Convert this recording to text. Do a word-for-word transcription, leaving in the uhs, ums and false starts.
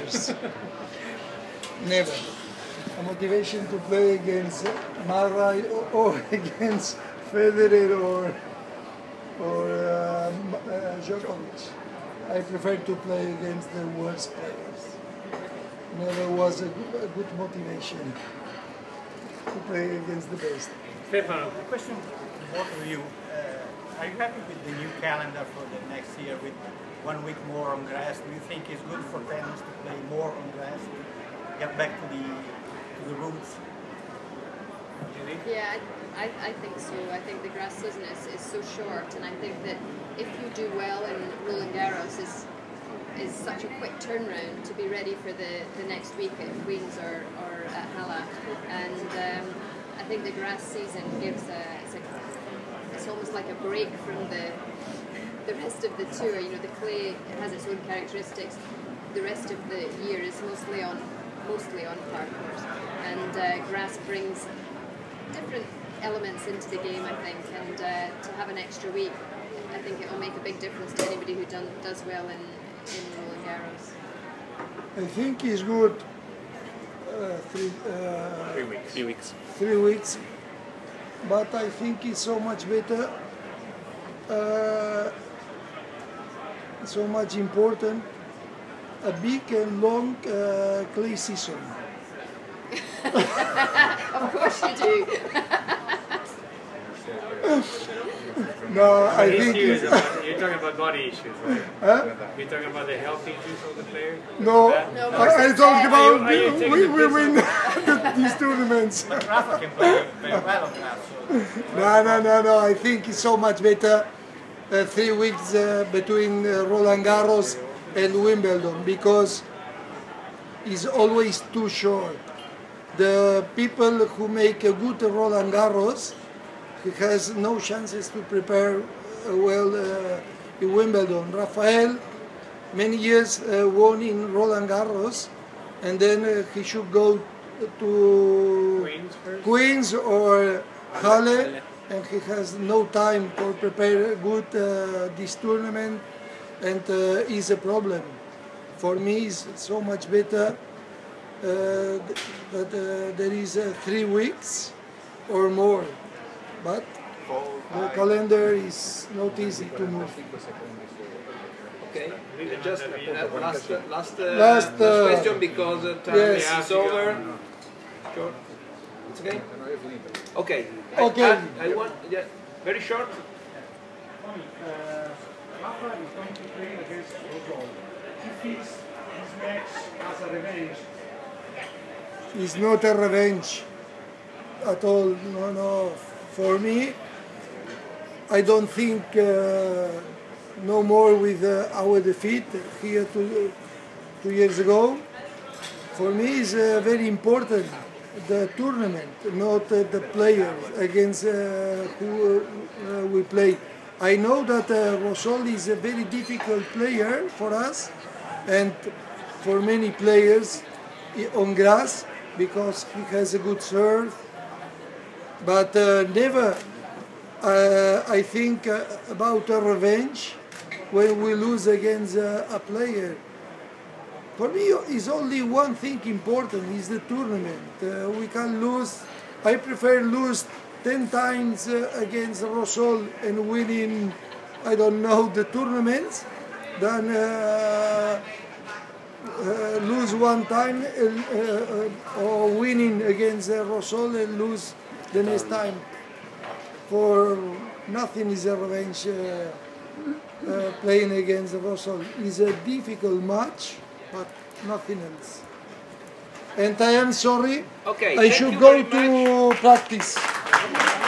players. Never. A motivation to play against Murray or, or against Federer or or uh, uh, Djokovic. I prefer to play against the worst players. Never was a good, a good motivation to play against the best. Stefano, a question for both of you. Uh, are you happy with the new calendar for the next year with one week more on grass? Do you think it's good for tennis to play more on grass? Get back to the to the roots? Yeah, I, I think so. I think the grass season is, is so short, and I think that if you do well in Roland Garros is is such a quick turnaround to be ready for the, the next week at Queens or, or at Halle. And um, I think the grass season gives a it's, a it's almost like a break from the the rest of the tour. You know, the clay has its own characteristics. The rest of the year is mostly on mostly on parcours, and uh, grass brings different elements into the game, I think, and uh, to have an extra week, I think it will make a big difference to anybody who done, does well in, in Roland Garros. I think it's good. Uh, three, uh, three weeks. Three weeks. Three weeks. But I think it's so much better, uh, so much important, a big and long uh, clay season. Of course you do. No, I think it's, about, you're talking about body issues, right? Huh? You're talking about the health issues of the players? No, no I, I talked about are you, are you we, we the win the, these tournaments. But Rafa can play very well on grass. So No, no, no, no. I think it's so much better uh, three weeks uh, between uh, Roland Garros and Wimbledon because it's always too short. The people who make a good Roland Garros has no chances to prepare uh, well uh, in Wimbledon. Rafael, many years uh, won in Roland Garros, and then uh, he should go to Queens first? Queens or Halle, and he has no time to prepare good uh, this tournament, and uh, is a problem. For me, it's so much better uh, that uh, there is uh, three weeks or more, but the calendar is not easy to move. Okay, just uh, last, uh, last, uh, Last, uh, question because uh, time yes. is over. Short. It's okay? Okay. Okay. I, I want, yeah, very short. Uh, Rafa is going to play against Rosol. He feels this match as a revenge. It's not a revenge at all. No, no. For me, I don't think uh, no more with uh, our defeat here two, two years ago. For me, it's uh, very important the tournament, not uh, the players against uh, who uh, we play. I know that uh, Rosol is a very difficult player for us and for many players on grass because he has a good serve, but uh, never uh, I think uh, about a revenge when we lose against uh, a player. For me, is only one thing important, is the tournament. Uh, we can lose, I prefer lose ten times uh, against Rosol and winning, I don't know, the tournaments, than uh, uh, lose one time uh, uh, or winning against uh, Rosol and lose the next time. For nothing is a revenge uh, uh, playing against Rosol. It's a difficult match, but nothing else. And I am sorry, Okay, I thank should you go very much. to practice.